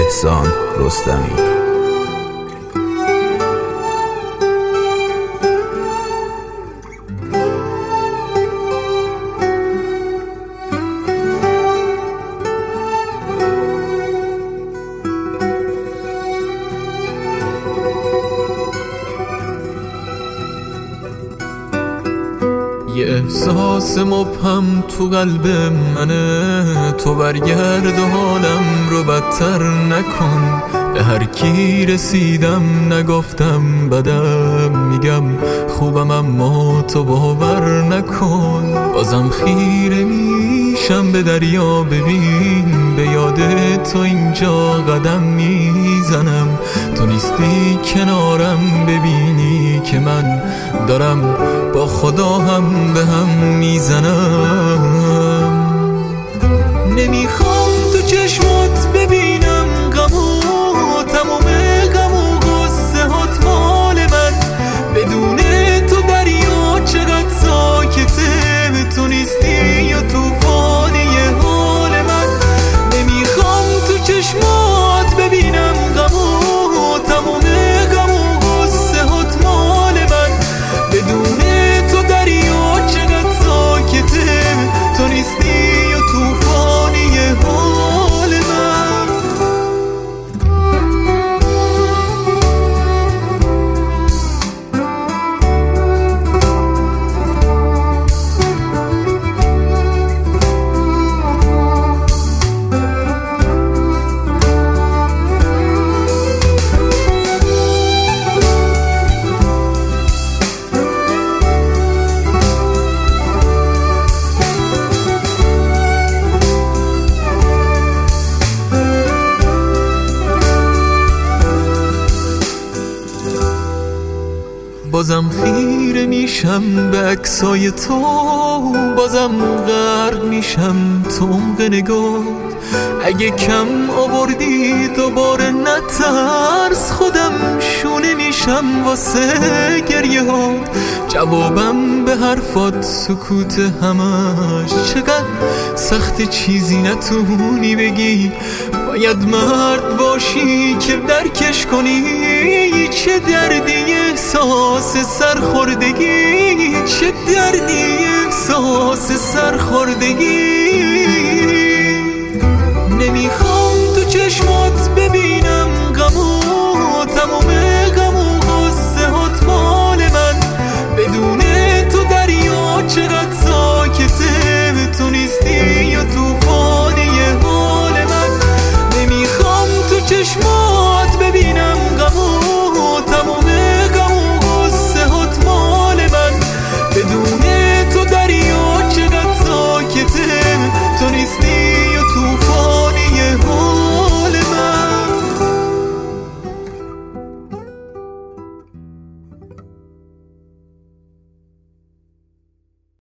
احسان رستمی. یه احساس مبهم تو قلب منه، تو برگرد و حالم رو بدتر نکن. به هر کی رسیدم نگفتم بدم، میگم خوبم اما تو باور نکن. بازم خیره میشم به دریا، ببین به یاد تو اینجا قدم میزنم. تو نیستی کنارم، ببینی که من دارم با خدا هم به هم میزنم. نمیخوام تو چشمات ببینم غمو، تموم غم و غصه هات مال من. بدون تو دریا چقدر ساکته، تو نیستی یا توفانی حال من. نمیخوام تو چشمات ببینم غمو، تموم غم و غصه هات مال من. بدون تو دریا چقدر ساکته، تو نیستی یا توفانی حال من. بازم خیره میشم به عکسای تو، بازم غرق میشم تو عمق نگات. اگه کم آوردی دوباره نترس، خودم شونه میشم واسه گریه هات. جوابم به حرفات سکوت همش، چقدر سخت چیزی نتونی بگی. باید مرد باشی که درکش کنی چه دردی احساس سرخوردگی، چه دردی احساس سرخوردگی. نمیخوام تو چشمات ببینم غمو، تموم غم و غصه هات مال من. بدون تو دریا چقدر ساکته، تو نیستی یا توفانی حال من. نمیخوام تو چشمات